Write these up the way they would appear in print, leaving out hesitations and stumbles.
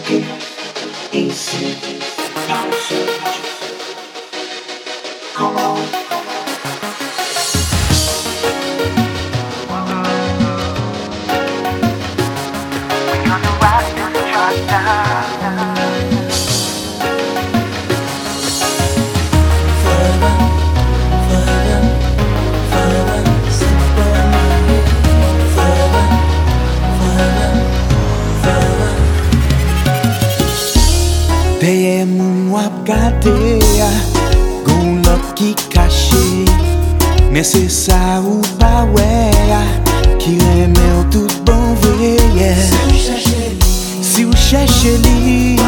Deye moun wap gade, gon lot ki kache. Men se sa ou pa we, ki reme ou tout bon veye. Si ou chèche li,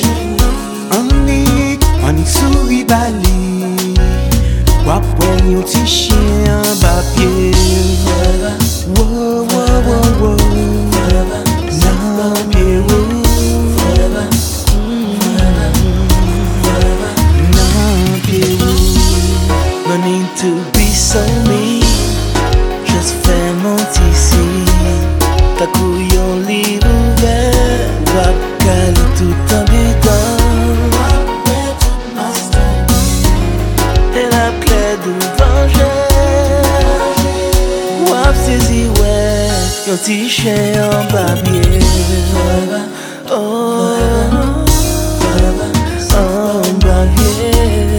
anik souri bali, wap wen yon ti chien ba pie. Wow, wow, wow, wow, nan pie wow. No need to be so mean, just fais mon tissu. Ta couillon lit ouvert, wap kali tout en bidon. Et la clé du danger, wap saisi ouais, yon ti chien en papier. Oh, en papier.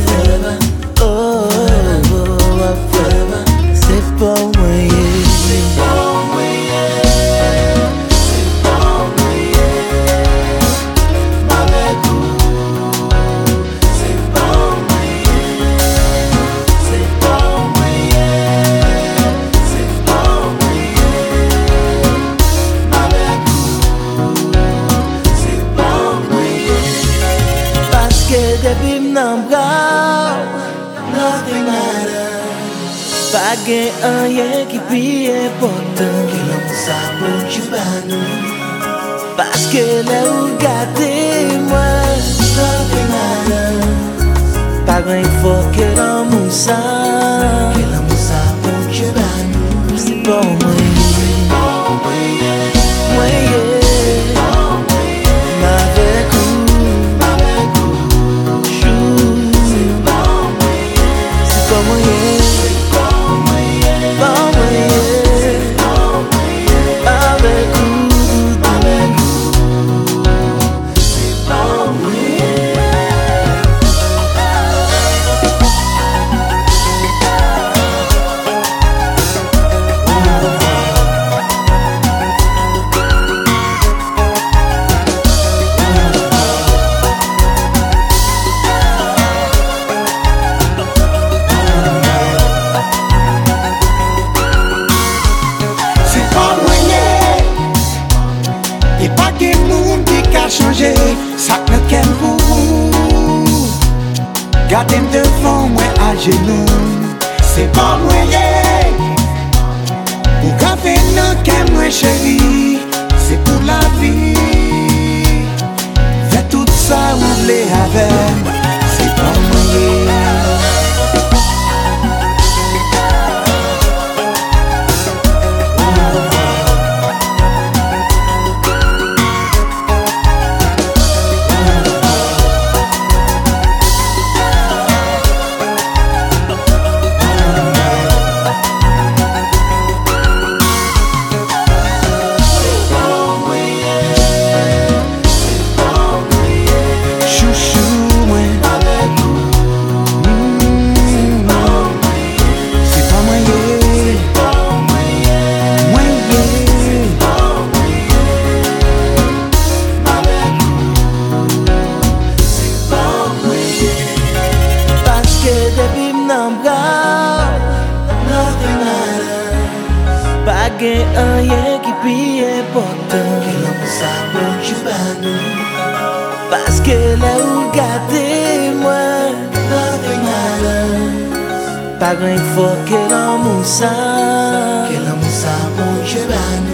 Depuis m'nan bra, nothing matters. Pa gen anyen ki pi important ke l'amour sa bon tu ba nou. Paske le ou gade mwen, nothing matters. Pa gen fò ke l'amour sa bon tu ba nou. C'est bon mwen, changer, ça ne ken pour garder devant moi à genoux. C'est pas moyen pour café non qu'aime moi chérie. C'est pour la vie. Fais tout ça oublier avec. C'est pas moyen. Pa gen anyen ki pi important ke l'amour sa bon tu ba nou. Paske le ou gade mwen, nothing matters. Pa gen fò ke l'amour sa bon tu ba nou.